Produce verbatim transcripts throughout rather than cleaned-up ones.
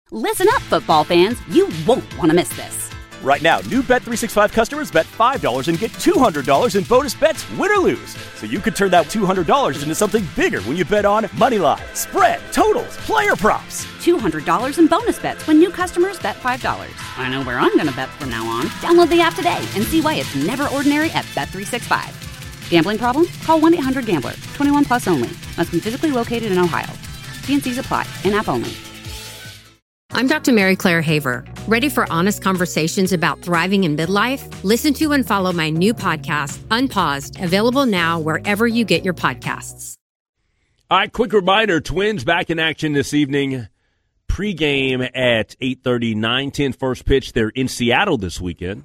Listen up, football fans. You won't want to miss this. Right now, new Bet three sixty-five customers bet five dollars and get two hundred dollars in bonus bets, win or lose. So you could turn that two hundred dollars into something bigger when you bet on money line, spread, totals, player props. two hundred dollars in bonus bets when new customers bet five dollars. I know where I'm going to bet from now on. Download the app today and see why it's never ordinary at Bet three sixty-five. Gambling problem? Call one eight hundred gambler. twenty-one plus only. Must be physically located in Ohio. T and C's apply. In-app only. I'm Doctor Mary Claire Haver. Ready for honest conversations about thriving in midlife? Listen to and follow my new podcast, Unpaused, available now wherever you get your podcasts. All right, quick reminder, Twins back in action this evening. Pre-game at eight thirty, nine ten first pitch. They're in Seattle this weekend.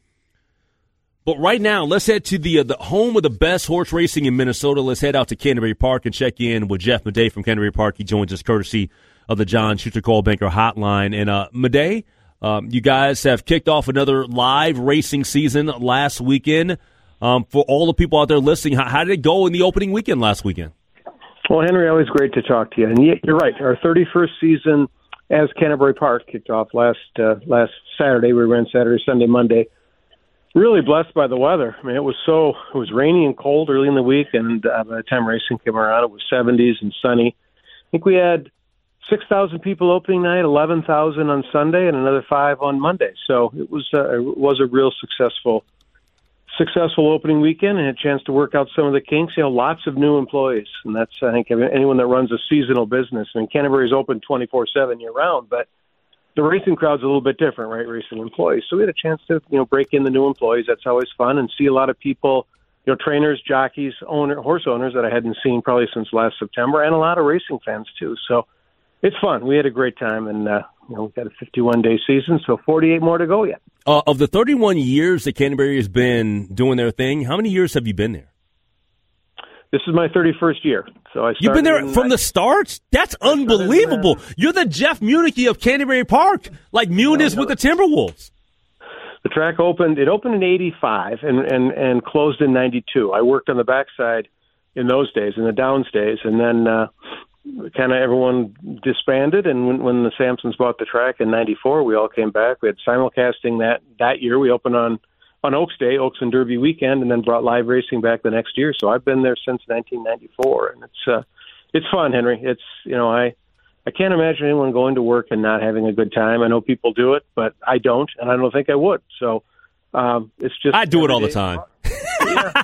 But right now, let's head to the uh, the home of the best horse racing in Minnesota. Let's head out to Canterbury Park and check in with Jeff Madej from Canterbury Park. He joins us courtesy of the John Schuster Coldwell Banker Hotline. And uh, Madej, um, you guys have kicked off another live racing season last weekend. Um, for all the people out there listening, how, how did it go in the opening weekend last weekend? Well, Henry, always great to talk to you. And you're right, our thirty-first season as Canterbury Park kicked off last uh, last Saturday. We ran Saturday, Sunday, Monday. Really blessed by the weather. I mean, it was so it was rainy and cold early in the week, and uh, by the time racing came around, it was seventies and sunny. I think we had six thousand people opening night, eleven thousand on Sunday, and another five on Monday. So it was uh, it was a real successful successful opening weekend, and had a chance to work out some of the kinks. You know, lots of new employees, and that's I think anyone that runs a seasonal business. I mean, Canterbury's open twenty-four seven year round, but the racing crowd's a little bit different, right? Racing employees. So we had a chance to, you know, break in the new employees. That's always fun, and see a lot of people, you know, trainers, jockeys, owner, horse owners that I hadn't seen probably since last September, and a lot of racing fans too. So it's fun. We had a great time, and uh, you know, we've got a fifty-one day season, so forty-eight more to go yet. Uh, of the thirty-one years that Canterbury has been doing their thing, how many years have you been there? This is my thirty-first year. So I You've been there from the start? That's unbelievable. You're the Jeff Munichie of Canterbury Park, like Mune is with the Timberwolves. The track opened, it opened in eighty-five and, and, and closed in ninety-two. I worked on the backside in those days, in the downs days, and then uh, kind of everyone disbanded, and when, when the Sampsons bought the track in ninety-four, we all came back. We had simulcasting that, that year. We opened on on Oaks Day, Oaks and Derby weekend, and then brought live racing back the next year. So I've been there since nineteen ninety-four, and it's uh, it's fun, Henry. It's, you know, I I can't imagine anyone going to work and not having a good time. I know people do it, but I don't, and I don't think I would. So um, it's just I do it all the time. Yeah,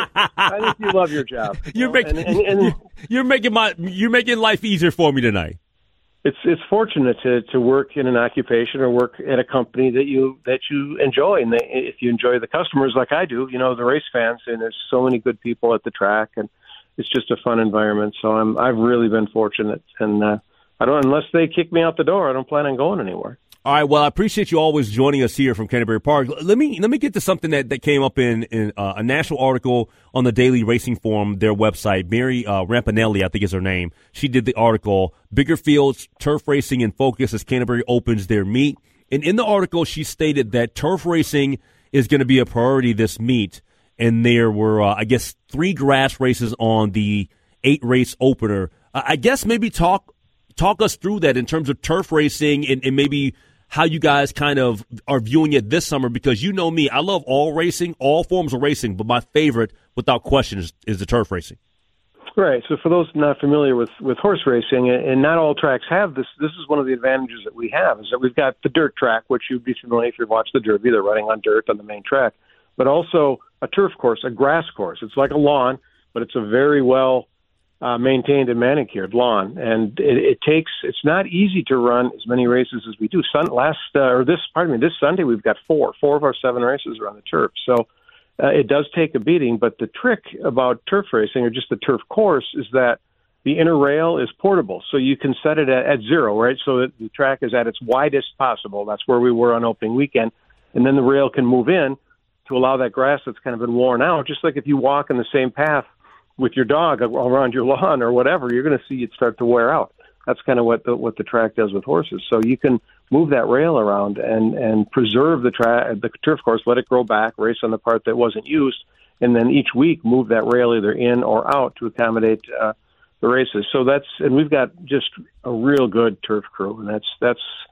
I think you love your job. You're you know? making and, and, and, you're making my you're making life easier for me tonight. It's it's fortunate to, to work in an occupation or work at a company that you that you enjoy, and they, if you enjoy the customers like I do, you know, the race fans, and there's so many good people at the track, and it's just a fun environment. So I'm I've really been fortunate, and uh, I don't unless they kick me out the door, I don't plan on going anywhere. All right. Well, I appreciate you always joining us here from Canterbury Park. Let me let me get to something that, that came up in, in uh, a national article on the Daily Racing Forum, their website. Mary uh, Rampanelli, I think is her name. She did the article, Bigger Fields, Turf Racing in Focus as Canterbury opens their meet. And in the article, she stated that turf racing is going to be a priority this meet. And there were, uh, I guess, three grass races on the eight-race opener. Uh, I guess maybe talk talk us through that in terms of turf racing and, and maybe how you guys kind of are viewing it this summer, because you know me, I love all racing, all forms of racing, but my favorite, without question, is, is the turf racing. Right. So for those not familiar with, with horse racing, and not all tracks have this, this is one of the advantages that we have, is that we've got the dirt track, which you'd be familiar if you watch the Derby. They're running on dirt on the main track, but also a turf course, a grass course. It's like a lawn, but it's a very well Uh, maintained and manicured lawn, and it, it takes. It's not easy to run as many races as we do. Sun, last uh, or this, pardon me, this Sunday we've got four. Four of our seven races are on the turf, so uh, it does take a beating. But the trick about turf racing, or just the turf course, is that the inner rail is portable, so you can set it at, at zero, right? So that the track is at its widest possible. That's where we were on opening weekend, and then the rail can move in to allow that grass that's kind of been worn out. Just like if you walk in the same path with your dog around your lawn or whatever, you're going to see it start to wear out. That's kind of what the what the track does with horses. So you can move that rail around and and preserve the track, the turf course, let it grow back, race on the part that wasn't used, and then each week move that rail either in or out to accommodate uh, the races. So that's and we've got just a real good turf crew, and that's that's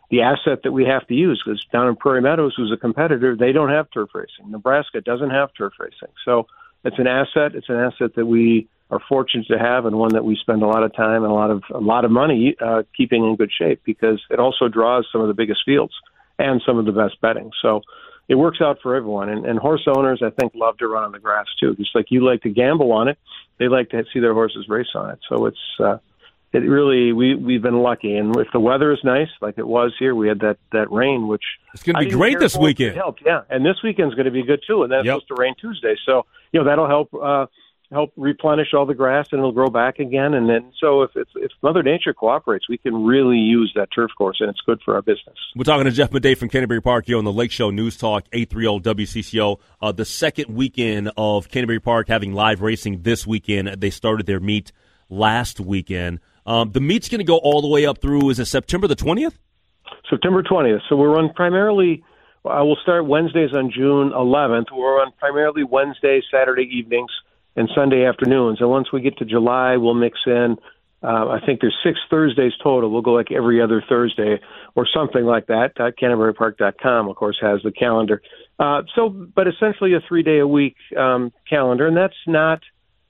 the asset that we have to use, because down in Prairie Meadows, who's a competitor, they don't have turf racing. Nebraska doesn't have turf racing. So it's an asset. It's an asset that we are fortunate to have, and one that we spend a lot of time and a lot of a lot of money uh, keeping in good shape, because it also draws some of the biggest fields and some of the best betting. So it works out for everyone. And, and horse owners, I think, love to run on the grass too. Just like you like to gamble on it, they like to see their horses race on it. So it's uh, it really we we've been lucky. And if the weather is nice, like it was here, we had that that rain, which it's going to be great this weekend. Helped, yeah. And this weekend's going to be good too. And then it's yep. supposed to rain Tuesday, so you know that'll help. Uh, help replenish all the grass, and it'll grow back again. And then, so if, if if Mother Nature cooperates, we can really use that turf course, and it's good for our business. We're talking to Jeff Madej from Canterbury Park here on the Lake Show News Talk, eight thirty W C C O. Uh, the second weekend of Canterbury Park having live racing this weekend. They started their meet last weekend. Um, the meet's going to go all the way up through, is it September the twentieth? September twentieth. So we're run primarily, uh, we'll start Wednesdays on June eleventh. We'll run primarily Wednesday, Saturday evenings, and Sunday afternoons. And once we get to July, we'll mix in, uh, I think there's six Thursdays total. We'll go like every other Thursday or something like that. Uh, Canterbury Park dot com, of course, has the calendar. Uh, so, but essentially a three-day-a-week um, calendar, and that's not,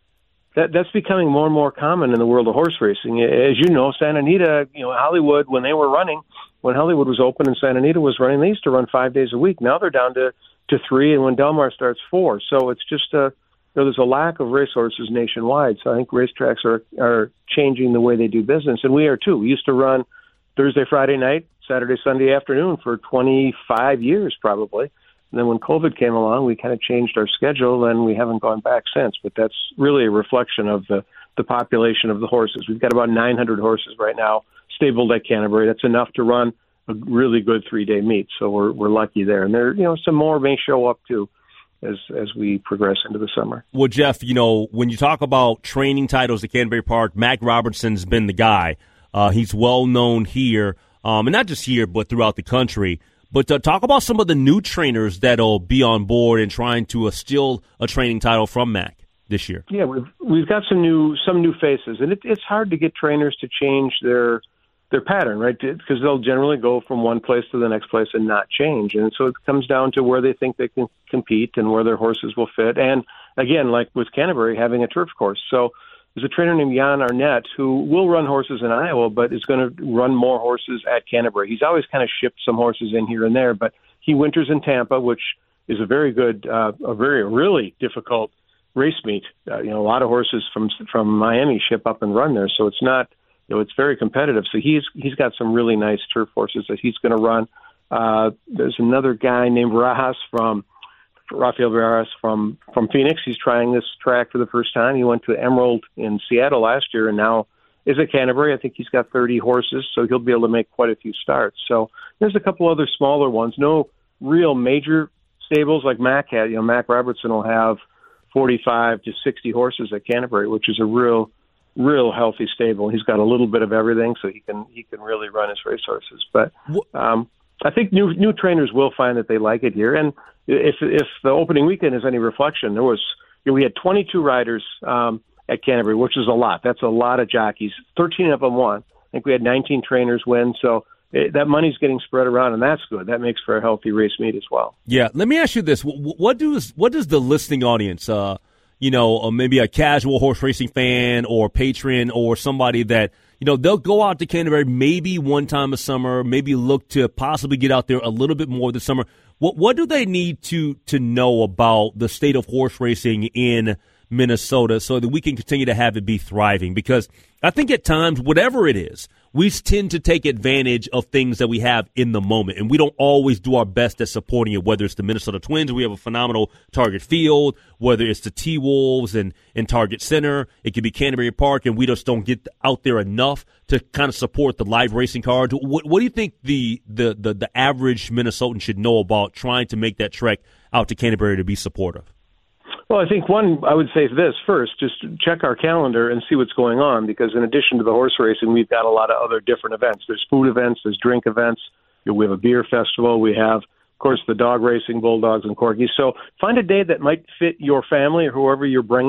that that's becoming more and more common in the world of horse racing. As you know, Santa Anita, you know, Hollywood, when they were running, when Hollywood was open and Santa Anita was running, they used to run five days a week. Now they're down to, to three, and when Del Mar starts, four. So it's just a, So there's a lack of racehorses nationwide, so I think racetracks are are changing the way they do business, and we are too. We used to run Thursday, Friday night, Saturday, Sunday afternoon for twenty-five years probably. And then when COVID came along, we kind of changed our schedule, and we haven't gone back since. But that's really a reflection of the, the population of the horses. We've got about nine hundred horses right now stabled at Canterbury. That's enough to run a really good three-day meet, so we're we're lucky there. And there, you know, some more may show up too as as we progress into the summer. Well, Jeff, you know, when you talk about training titles at Canterbury Park, Mac Robertson's been the guy. Uh, he's well known here, um, and not just here, but throughout the country. But uh, talk about some of the new trainers that'll be on board and trying to uh, steal a training title from Mac this year. Yeah, we've we've got some new some new faces, and it, it's hard to get trainers to change their their pattern, right? Because they'll generally go from one place to the next place and not change. And so it comes down to where they think they can compete and where their horses will fit. And again, like with Canterbury, having a turf course. So there's a trainer named Jan Arnett who will run horses in Iowa, but is going to run more horses at Canterbury. He's always kind of shipped some horses in here and there, but he winters in Tampa, which is a very good, uh, a very, really difficult race meet. Uh, you know, a lot of horses from from Miami ship up and run there, so it's not, you know, it's very competitive. So he's he's got some really nice turf horses that he's going to run. Uh, there's another guy named Rajas from Rafael Rajas from from Phoenix. He's trying this track for the first time. He went to Emerald in Seattle last year, and now is at Canterbury. I think he's got thirty horses, so he'll be able to make quite a few starts. So there's a couple other smaller ones. No real major stables like Mac had. You know, Mac Robertson will have forty-five to sixty horses at Canterbury, which is a real, real healthy stable. He's got a little bit of everything, so he can he can really run his racehorses. But um, I think new new trainers will find that they like it here. And if if the opening weekend is any reflection, there was you know, we had twenty-two riders um, at Canterbury, which is a lot. That's a lot of jockeys. thirteen of them won. I think we had nineteen trainers win. So it, that money's getting spread around, and that's good. That makes for a healthy race meet as well. Yeah. Let me ask you this: what does what does the listening audience, uh, you know, or maybe a casual horse racing fan or patron or somebody that, you know, they'll go out to Canterbury maybe one time a summer, maybe look to possibly get out there a little bit more this summer. What what do they need to to know about the state of horse racing in Minnesota so that we can continue to have it be thriving? Because I think at times, whatever it is, we tend to take advantage of things that we have in the moment, and we don't always do our best at supporting it, whether it's the Minnesota Twins, we have a phenomenal Target Field, whether it's the T-Wolves and, and Target Center, it could be Canterbury Park, and we just don't get out there enough to kind of support the live racing cards. What, what do you think the, the, the, the average Minnesotan should know about trying to make that trek out to Canterbury to be supportive? Well, I think one, I would say this first, just check our calendar and see what's going on, because in addition to the horse racing, we've got a lot of other different events. There's food events, there's drink events, we have a beer festival, we have, of course, the dog racing, bulldogs and corgis. So find a day that might fit your family or whoever you're bringing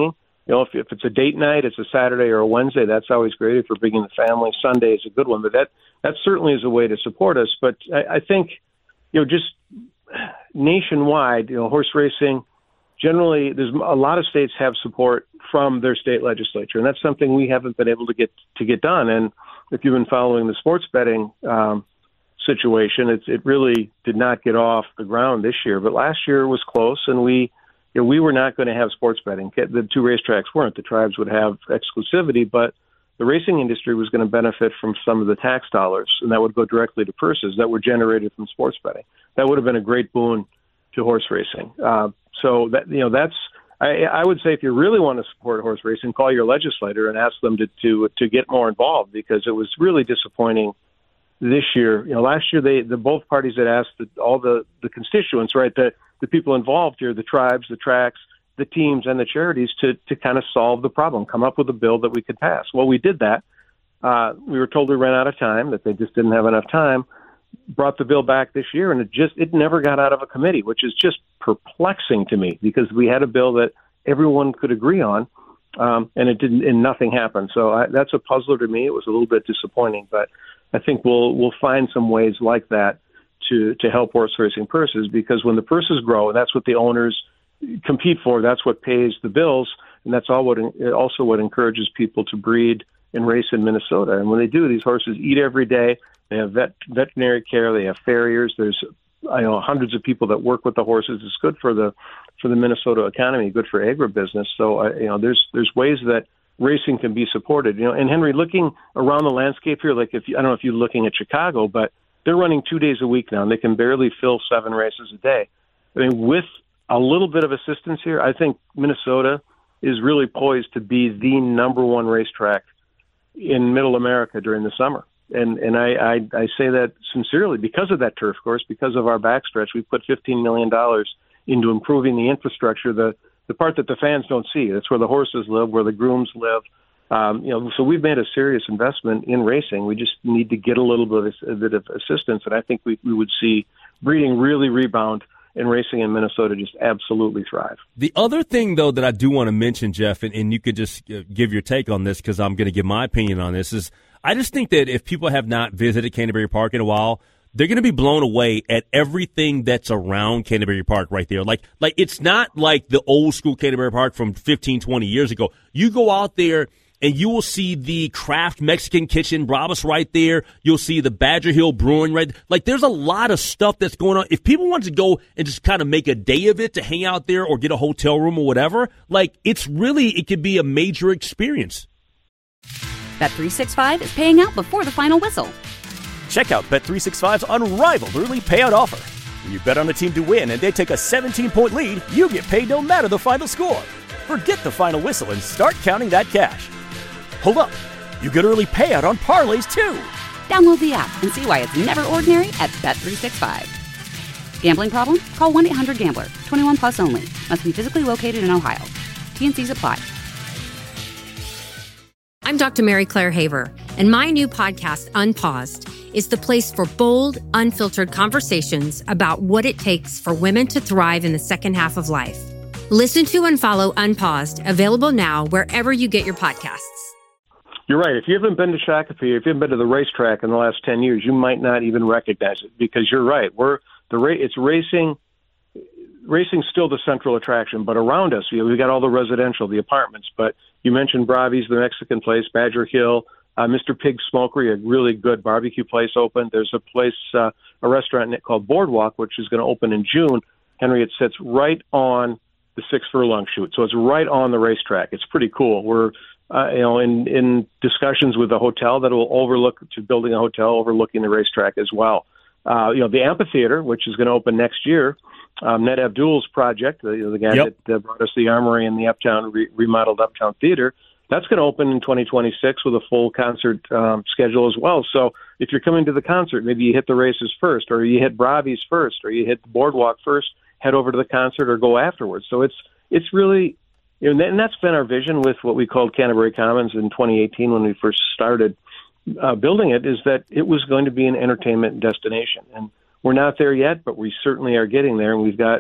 You know, if, if it's a date night, it's a Saturday or a Wednesday, that's always great. If we're bringing the family, Sunday is a good one. But that, that certainly is a way to support us. But I, I think, you know, just nationwide, you know, horse racing, generally, there's a lot of states have support from their state legislature, and that's something we haven't been able to get to get done. And if you've been following the sports betting um, situation, it's, it really did not get off the ground this year. But last year was close, and we, you know, we were not going to have sports betting. The two racetracks weren't. The tribes would have exclusivity, but the racing industry was going to benefit from some of the tax dollars, and that would go directly to purses that were generated from sports betting. That would have been a great boon to horse racing. Uh, so that you know, that's I, I would say if you really want to support horse racing, call your legislator and ask them to to to get more involved, because it was really disappointing this year. You know, last year they the both parties had asked the, all the the constituents, right, the the people involved here, the tribes, the tracks, the teams, and the charities to to kind of solve the problem, come up with a bill that we could pass. Well, we did that. Uh, we were told we ran out of time, that they just didn't have enough time. Brought the bill back this year, and it just it never got out of a committee, which is just perplexing to me, because we had a bill that everyone could agree on, um, and it didn't, and nothing happened. So I, that's a puzzler to me. It was a little bit disappointing, but I think we'll we'll find some ways like that to to help horse racing purses, because when the purses grow, and that's what the owners compete for, that's what pays the bills, and that's all what also what encourages people to breed and race in Minnesota. And when they do, these horses eat every day. They have vet, veterinary care. They have farriers. There's, I know, hundreds of people that work with the horses. It's good for the for the Minnesota economy, good for agribusiness. So, uh, you know, there's there's ways that racing can be supported. You know, and Henry, looking around the landscape here, like if you, I don't know if you're looking at Chicago, but they're running two days a week now, and they can barely fill seven races a day. I mean, with a little bit of assistance here, I think Minnesota is really poised to be the number one racetrack in Middle America during the summer. And and I, I, I say that sincerely because of that turf course, because of our backstretch. We put fifteen million dollars into improving the infrastructure, the, the part that the fans don't see. That's where the horses live, where the grooms live. Um, you know, so we've made a serious investment in racing. We just need to get a little bit of, a bit of assistance, and I think we, we would see breeding really rebound and racing in Minnesota just absolutely thrive. The other thing, though, that I do want to mention, Jeff, and, and you could just give your take on this, because I'm going to give my opinion on this, is I just think that if people have not visited Canterbury Park in a while, they're going to be blown away at everything that's around Canterbury Park right there. Like, like it's not like the old school Canterbury Park from fifteen, twenty years ago. You go out there and you will see the Kraft Mexican Kitchen, Brabus right there. You'll see the Badger Hill Brewing right. Like, there's a lot of stuff that's going on. If people want to go and just kind of make a day of it to hang out there or get a hotel room or whatever, like, it's really, it could be a major experience. Bet three sixty-five is paying out before the final whistle. Check out Bet three sixty-five's unrivaled early payout offer. When you bet on a team to win and they take a seventeen-point lead, you get paid no matter the final score. Forget the final whistle and start counting that cash. Hold up. You get early payout on parlays, too. Download the app and see why it's never ordinary at Bet three sixty-five. Gambling problem? Call one eight hundred gambler. twenty-one plus only. Must be physically located in Ohio. T and C's apply. I'm Doctor Mary Claire Haver, and my new podcast, Unpaused, is the place for bold, unfiltered conversations about what it takes for women to thrive in the second half of life. Listen to and follow Unpaused, available now wherever you get your podcasts. You're right. If you haven't been to Shakopee, if you haven't been to the racetrack in the last ten years, you might not even recognize it, because you're right. We're the ra- It's racing. Racing's still the central attraction, but around us, you know, we've got all the residential, the apartments. But you mentioned Bravi's, the Mexican place, Badger Hill, uh, Mister Pig's Smokery, a really good barbecue place open. There's a place, uh, a restaurant called Boardwalk, which is going to open in June. Henry, it sits right on the six furlong chute, so it's right on the racetrack. It's pretty cool. We're uh, you know in in discussions with a hotel that will overlook to building a hotel overlooking the racetrack as well. Uh, you know, the amphitheater, which is going to open next year. Um, Ned Abdul's project, the, you know, the guy yep. that uh, brought us the Armory and the Uptown re- remodeled Uptown Theater, that's going to open in twenty twenty-six with a full concert um, schedule as well. So if you're coming to the concert, maybe you hit the races first, or you hit Bravi's first, or you hit the Boardwalk first, head over to the concert, or go afterwards. So it's it's really, you know, and that's been our vision with what we called Canterbury Commons in twenty eighteen when we first started uh, building it, is that it was going to be an entertainment destination. And we're not there yet, but we certainly are getting there. And we've got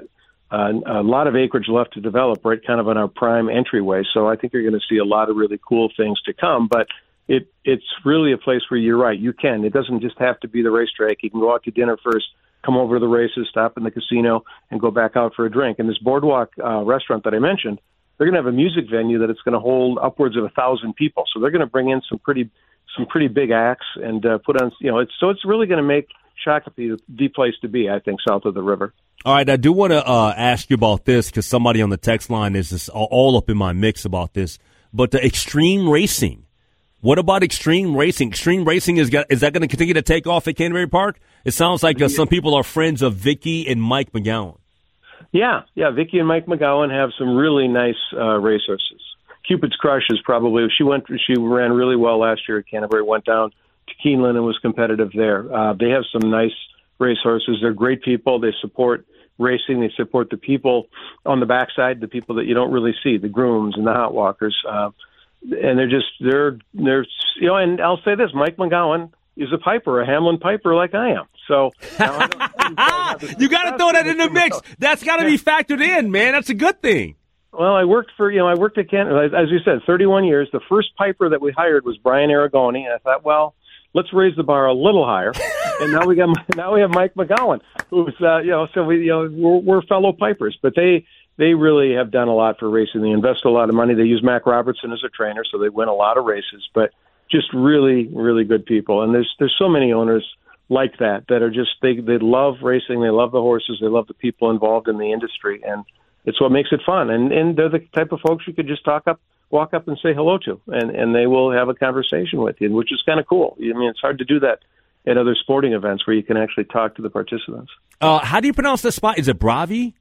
uh, a lot of acreage left to develop right kind of on our prime entryway. So I think you're going to see a lot of really cool things to come. But it it's really a place where you're right. You can. It doesn't just have to be the racetrack. You can go out to dinner first, come over to the races, stop in the casino, and go back out for a drink. And this Boardwalk uh, restaurant that I mentioned, they're going to have a music venue that it's going to hold upwards of a thousand people. So they're going to bring in some pretty some pretty big acts and uh, put on, you know, it's so it's really going to make Shakopee the place to be, I think, south of the river. All right, I do want to uh, ask you about this because somebody on the text line is just all up in my mix about this. But the extreme racing, what about extreme racing? Extreme racing is got, is that going to continue to take off at Canterbury Park? It sounds like uh, some people are friends of Vicky and Mike McGowan. Yeah, yeah, Vicky and Mike McGowan have some really nice uh, racehorses. Cupid's Crush is probably she went she ran really well last year at Canterbury. Went down to Keeneland and was competitive there. Uh, they have some nice racehorses. They're great people. They support racing. They support the people on the backside, the people that you don't really see, the grooms and the hot walkers. Uh, and they're just they're they're you know. And I'll say this: Mike McGowan is a piper, a Hamlin piper, like I am. So now I don't you got to throw that in the mix. That's got to be factored in, man. That's a good thing. Well, I worked for, you know, I worked at Canada, as you said, thirty-one years. The first piper that we hired was Brian Aragoni, and I thought, well, let's raise the bar a little higher. And now we got, now we have Mike McGowan, who's, uh, you know, so we, you know, we're, we're fellow pipers, but they, they really have done a lot for racing. They invest a lot of money. They use Mac Robertson as a trainer, so they win a lot of races, but just really, really good people. And there's, there's so many owners like that, that are just, they, they love racing. They love the horses. They love the people involved in the industry. And it's what makes it fun. And, and they're the type of folks you could just talk up, walk up and say hello to, and, and they will have a conversation with you, which is kind of cool. I mean, it's hard to do that at other sporting events where you can actually talk to the participants. Uh, how do you pronounce this spot? Is it Bravi?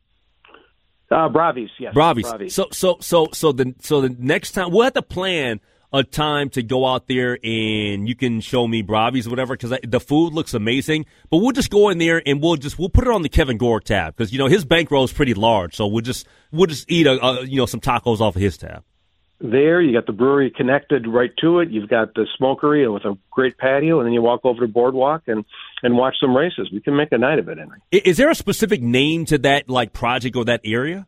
Uh, Bravi's, yes. Bravi's. Bravi's. So, so, so, so the, so the next time we'll have to plan a time to go out there and you can show me Bravi's or whatever, because the food looks amazing. But we'll just go in there and we'll just we'll put it on the Kevin Gore tab, because you know his bankroll is pretty large. So we'll just we'll just eat a, a you know some tacos off of his tab. There, you got the brewery connected right to it. You've got the smokery with a great patio, and then you walk over to Boardwalk and and watch some races. We can make a night of it, Henry. Is there a specific name to that like project or that area?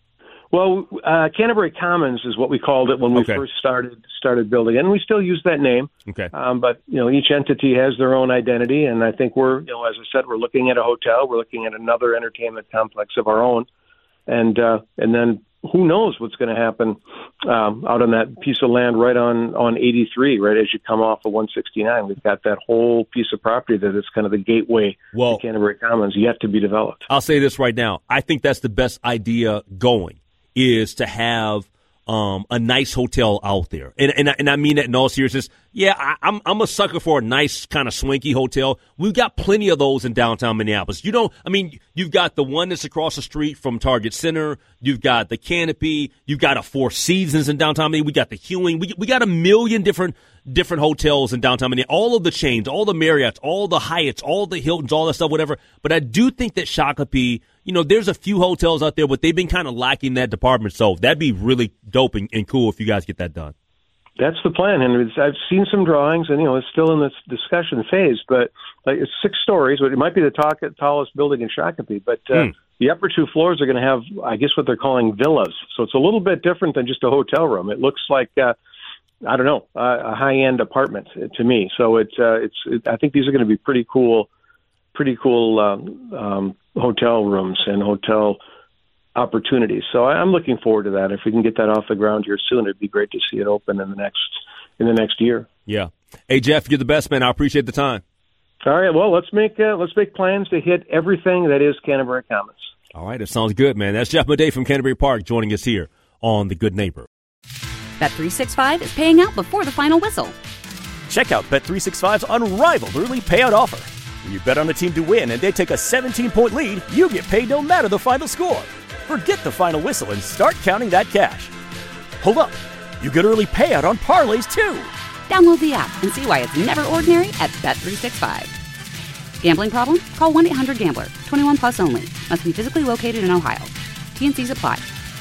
Well, uh, Canterbury Commons is what we called it when we okay. first started started building it, and we still use that name. Okay. Um, but you know, each entity has their own identity, and I think we're, you know, as I said, we're looking at a hotel, we're looking at another entertainment complex of our own, and uh, and then who knows what's going to happen um, out on that piece of land right on on eighty-three, right as you come off of one sixty-nine. We've got that whole piece of property that is kind of the gateway well, to Canterbury Commons, yet to be developed. I'll say this right now: I think that's the best idea going. Is to have um, a nice hotel out there, and and and I mean that in all seriousness. Yeah, I, I'm I'm a sucker for a nice kind of swanky hotel. We've got plenty of those in downtown Minneapolis. You know, I mean, you've got the one that's across the street from Target Center. You've got the Canopy. You've got a Four Seasons in downtown Minneapolis. We got the Hewing. We we got a million different different hotels in downtown Minneapolis. All of the chains, all the Marriotts, all the Hyatts, all the Hiltons, all that stuff, whatever. But I do think that Shakopee, you know, there's a few hotels out there, but they've been kind of lacking that department. So that'd be really dope and, and cool if you guys get that done. That's the plan, Henry. I've seen some drawings, and you know, it's still in this discussion phase. But like, it's six stories. It might be the talk, tallest building in Shakopee, but uh, mm. the upper two floors are going to have, I guess, what they're calling villas. So it's a little bit different than just a hotel room. It looks like, uh, I don't know, uh, a high-end apartment to me. So it's, uh, it's. It, I think these are going to be pretty cool, pretty cool um, um, hotel rooms and hotel opportunities. So I'm looking forward to that. If we can get that off the ground here soon, it'd be great to see it open in the next in the next year. Yeah. Hey Jeff, you're the best, man. I appreciate the time. All right. Well, let's make uh, let's make plans to hit everything that is Canterbury Commons. All right. It sounds good, man. That's Jeff Madej from Canterbury Park joining us here on The Good Neighbor. Bet three sixty-five is paying out before the final whistle. Check out Bet three sixty-five's unrivaled early payout offer. When you bet on a team to win and they take a seventeen-point lead, you get paid no matter the final score. Forget the final whistle and start counting that cash. Hold up. You get early payout on parlays, too. Download the app and see why it's never ordinary at Bet three sixty-five. Gambling problem? Call one eight hundred gambler. twenty-one plus only. Must be physically located in Ohio. T N Cs apply.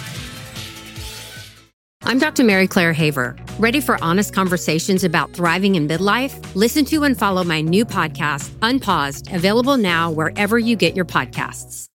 I'm Doctor Mary Claire Haver. Ready for honest conversations about thriving in midlife? Listen to and follow my new podcast, Unpaused, available now wherever you get your podcasts.